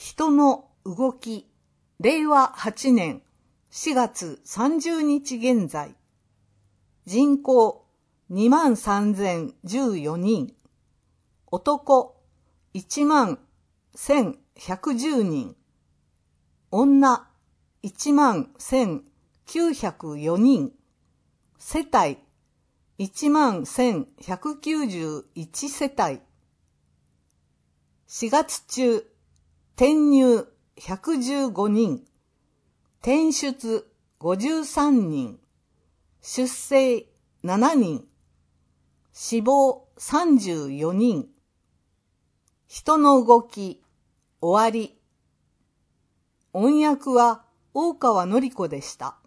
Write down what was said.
人の動き、令和8年4月30日現在、人口23,014人、男11,110人、女11,904人、世帯11,191世帯。4月中、転入115人、転出53人、出生7人、死亡34人。人の動き、終わり。音訳は大川典子でした。